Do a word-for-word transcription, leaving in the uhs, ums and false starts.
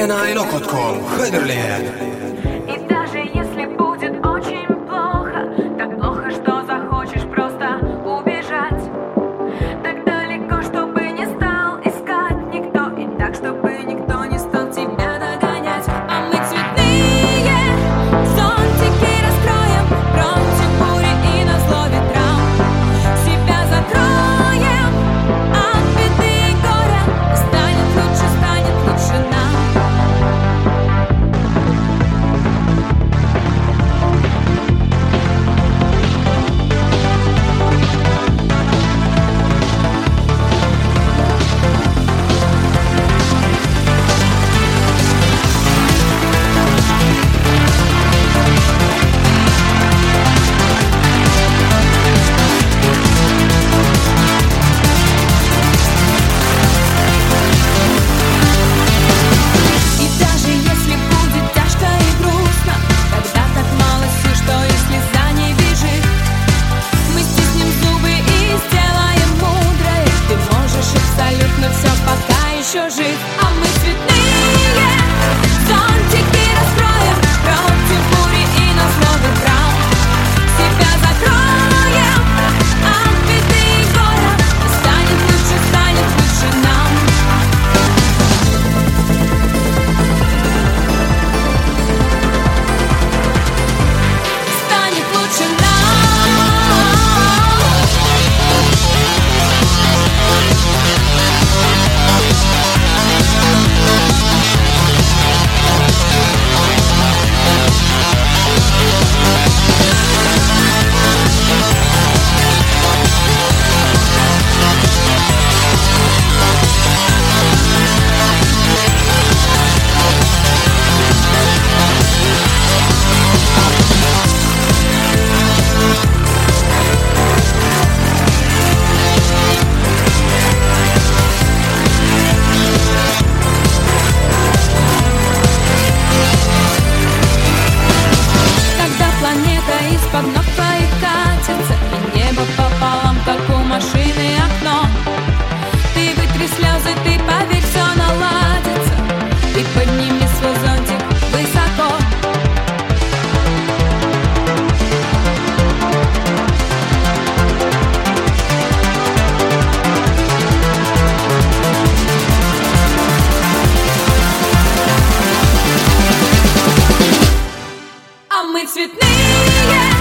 Enailo точка ком. Хедерлиен. И даже если будет очень плохо, так плохо, что захочешь просто убежать, так далеко, чтобы не стал искать никто, и так, чтобы никто не стал тебя догонять. А мы цветные зонтики раскроем против бури и назло ветрам. Себя закроем от беды и горя, и станет лучше, станет лучше нам. И даже если будет тяжко и грустно, тогда так мало сил, что если за ней бежит, мы стиснем зубы и сделаем мудрое. Ты можешь абсолютно все, пока еще жив. А мы цветные зонтики раскроем против бури и назло ветрам. Себя закроем от беды и горя, и станет лучше, станет лучше нам. Станет лучше нам. Когда планета из-под ног твоих катится, и небо пополам, как у машины окно, ты вытри слезы, ты поверь, все наладится, и подними свой зонтик высоко. А мы цветные